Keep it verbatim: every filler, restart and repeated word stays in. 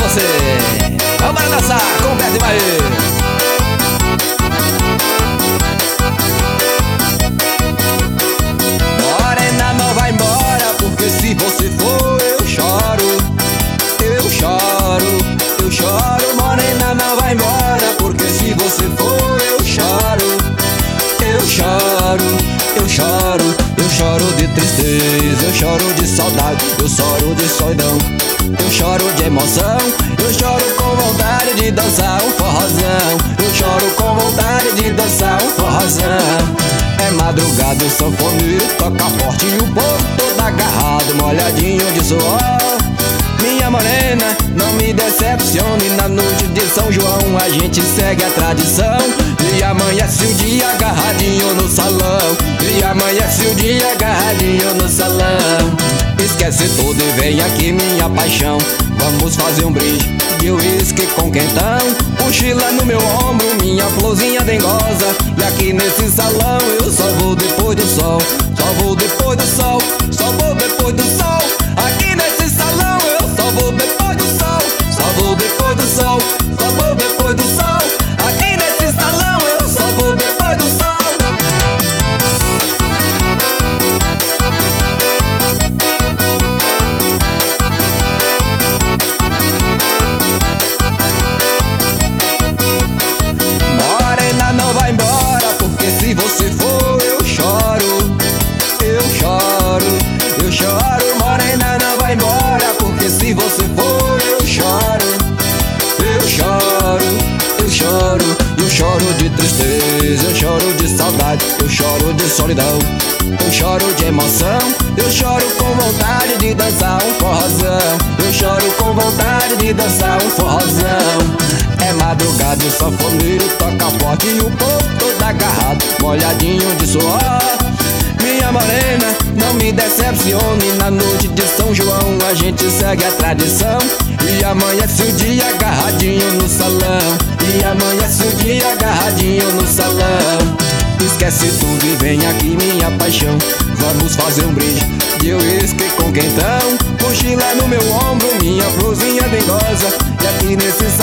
você. Vamos para dançar com o Beto e Maí. Morena, não vai embora, porque se você for eu choro. Eu choro, eu choro. Morena, não vai embora, porque se você for eu choro. Eu choro, eu choro, eu choro de tristeza, eu choro de saudade, eu choro de solidão, eu choro de emoção, eu choro com vontade de dançar um forrozão, eu choro com vontade de dançar um forrozão. É madrugada, o sanfoneiro toca forte e o povo todo agarrado, molhadinho de suor. Minha morena, não me decepcione, na noite de São João a gente segue a tradição. E amanhece o dia agarradinho no salão, e amanhece o dia agarradinho no salão. Esquece tudo e vem aqui minha paixão, vamos fazer um brinde de uísque com quentão. Mochila no meu ombro, minha florzinha dengosa, e aqui nesse salão eu só vou depois do sol. Só vou depois do sol, só vou depois do sol. Aqui nesse salão eu só vou depois do sol. Só vou depois do sol, só vou depois do sol. Aqui nesse salão eu só vou depois do sol. Morena, não vai embora, porque se você for eu choro. Eu choro, eu choro. Morena, não vai embora, porque se você for eu choro. Eu choro, eu choro, eu choro de tristeza, eu choro de saudade, eu choro de solidão, eu choro de emoção, eu choro com vontade de dançar um forrozão, eu choro com vontade de dançar um forrozão. É madrugada, o sanfoneiro toca forte e o povo todo agarrado, molhadinho de suor. Minha morena, não me decepcione, na noite de São João a gente segue a tradição. E amanhece o dia agarradinho no salão, e amanhece o dia agarradinho no salão. Esquece tudo e vem aqui minha paixão, vamos fazer um brinde de uísque com quentão. Mochila no meu ombro, minha florzinha dengosa, e aqui nesse